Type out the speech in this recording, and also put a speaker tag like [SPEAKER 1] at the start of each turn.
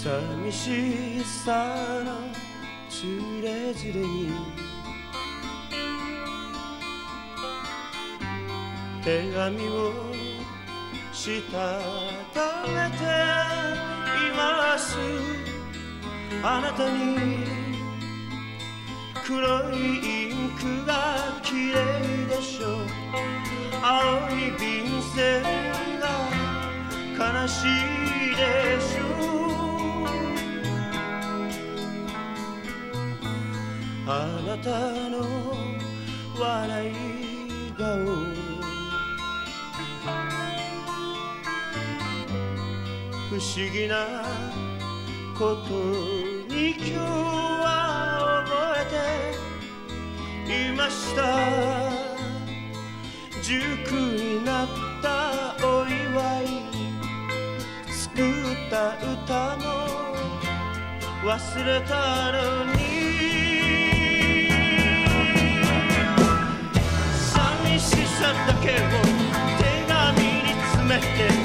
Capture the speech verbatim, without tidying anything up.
[SPEAKER 1] 寂しさのつれづれに手紙をしたためています。あなたに黒いインクが綺麗でしょう。青い便箋が悲しいでしょう。あなたの笑い顔不思議なことに今日は覚えていました。熟になったお祝い作った歌も忘れたのに寂しさだけを手紙に詰めて